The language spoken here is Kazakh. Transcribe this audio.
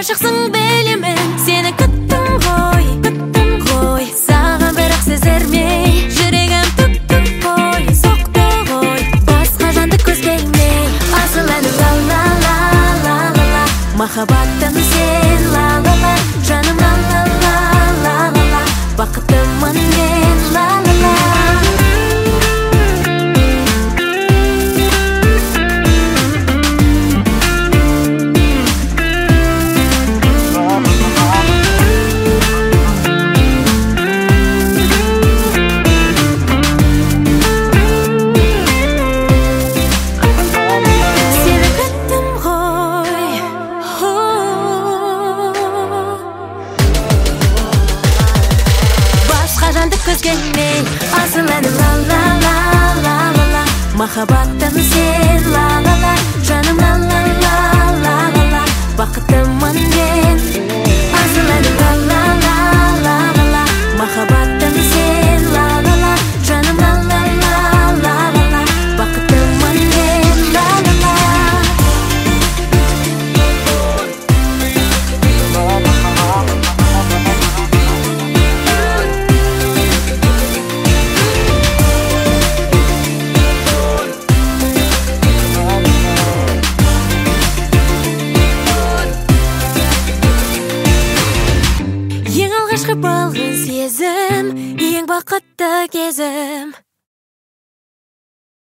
Ғашықсың білемін, сені күттім ғой, саған бірақ сездірмей, жүрегім түп қой, соқты ғой, басқа жанды көзбелмей. Асыл әнім ла-ла-ла-ла-ла-ла, махаббатым сен ла-ла-ла, жаным ла-ла-ла-ла-ла, бақыттымын мен ла-ла-ла. Көзгенмей, асыл әнім ла-ла-ла-ла-ла-ла, махаббатым сен ла-ла-ла, жаным ла-ла-ла-ла-ла, бақыттымын мен. Асыл әнім ла-ла-ла-ла-ла-ла, махаббатым сен ла-ла-ла, жаным ла-ла-ла-ла-ла, бақыттымын мен ла-ла-ла. Ең алғашқы балғын сезім, ең бақытты кезім.